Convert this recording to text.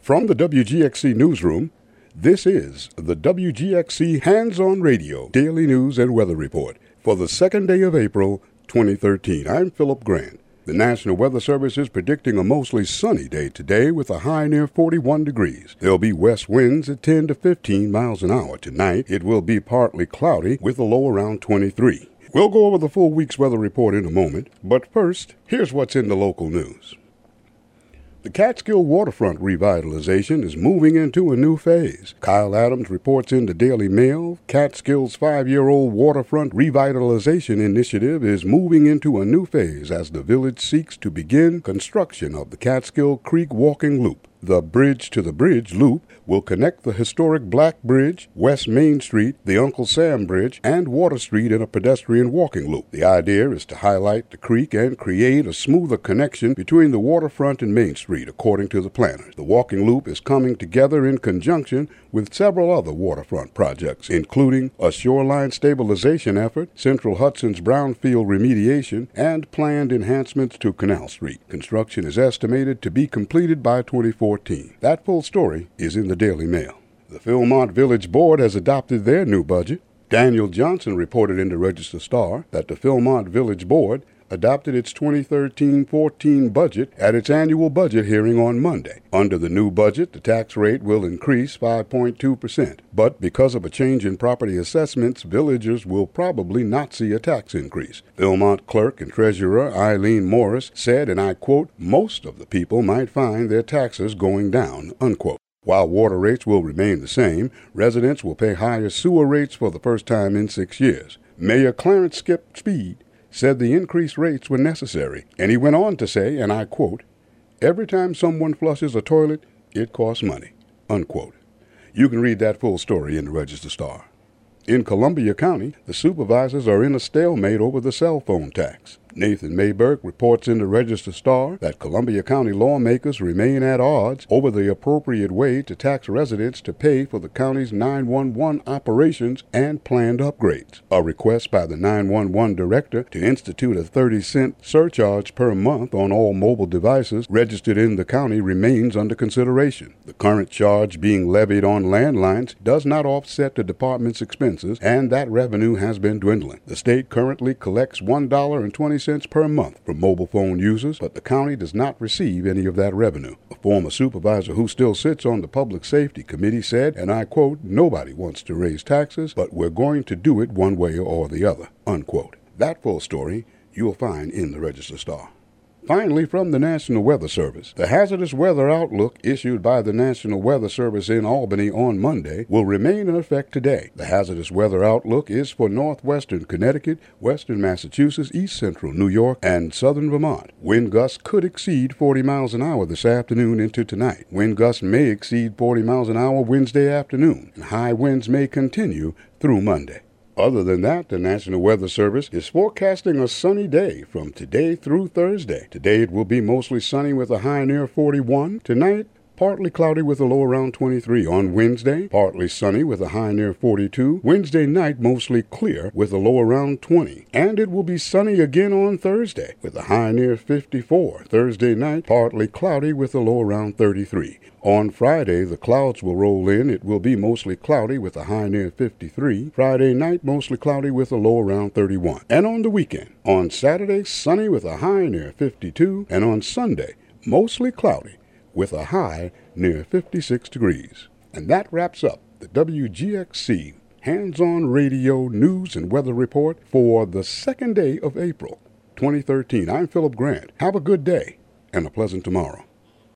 From the WGXC Newsroom, this is the WGXC Hands-On Radio Daily News and Weather Report for the second day of April, 2013. I'm Philip Grant. The National Weather Service is predicting a mostly sunny day today with a high near 41 degrees. There'll be west winds at 10 to 15 miles an hour. Tonight, it will be partly cloudy with a low around 23. We'll go over the full week's weather report in a moment, but first, here's what's in the local news. The Catskill waterfront revitalization is moving into a new phase. Kyle Adams reports in the Daily Mail, Catskill's 5-year-old waterfront revitalization initiative is moving into a new phase as the village seeks to begin construction of the Catskill Creek Walking Loop. The Bridge to the Bridge Loop will connect the historic Black Bridge, West Main Street, the Uncle Sam Bridge, and Water Street in a pedestrian walking loop. The idea is to highlight the creek and create a smoother connection between the waterfront and Main Street, according to the planners. The walking loop is coming together in conjunction with several other waterfront projects, including a shoreline stabilization effort, Central Hudson's brownfield remediation, and planned enhancements to Canal Street. Construction is estimated to be completed by 2014. That full story is in the Daily Mail. The Philmont Village Board has adopted their new budget. Daniel Johnson reported in the Register-Star that the Philmont Village Board adopted its 2013-14 budget at its annual budget hearing on Monday. Under the new budget, the tax rate will increase 5.2%. But because of a change in property assessments, villagers will probably not see a tax increase. Philmont Clerk and Treasurer Eileen Morris said, and I quote, "Most of the people might find their taxes going down," unquote. While water rates will remain the same, residents will pay higher sewer rates for the first time in 6 years. Mayor Clarence Skip Speed said the increased rates were necessary, and he went on to say, and I quote, "Every time someone flushes a toilet, it costs money," unquote. You can read that full story in the Register-Star. In Columbia County, the supervisors are in a stalemate over the cell phone tax. Nathan Mayberg reports in the Register-Star that Columbia County lawmakers remain at odds over the appropriate way to tax residents to pay for the county's 911 operations and planned upgrades. A request by the 911 director to institute a 30-cent surcharge per month on all mobile devices registered in the county remains under consideration. The current charge being levied on landlines does not offset the department's expenses, and that revenue has been dwindling. The state currently collects $1.20 per month from mobile phone users, but the county does not receive any of that revenue. A former supervisor who still sits on the Public Safety Committee said, and I quote, "Nobody wants to raise taxes, but we're going to do it one way or the other," unquote. That full story you'll find in the Register-Star. Finally, from the National Weather Service, the hazardous weather outlook issued by the National Weather Service in Albany on Monday will remain in effect today. The hazardous weather outlook is for northwestern Connecticut, western Massachusetts, east central New York, and southern Vermont. Wind gusts could exceed 40 miles an hour this afternoon into tonight. Wind gusts may exceed 40 miles an hour Wednesday afternoon, and high winds may continue through Monday. Other than that, the National Weather Service is forecasting a sunny day from today through Thursday. Today it will be mostly sunny with a high near 41. Tonight, partly cloudy with a low around 23. On Wednesday, partly sunny with a high near 42. Wednesday night, mostly clear with a low around 20. And it will be sunny again on Thursday with a high near 54. Thursday night, partly cloudy with a low around 33. On Friday, the clouds will roll in. It will be mostly cloudy with a high near 53. Friday night, mostly cloudy with a low around 31. And on the weekend, on Saturday, sunny with a high near 52. And on Sunday, mostly cloudy with a high near 56 degrees. And that wraps up the WGXC Hands-On Radio News and Weather Report for the second day of April, 2013. I'm Philip Grant. Have a good day and a pleasant tomorrow.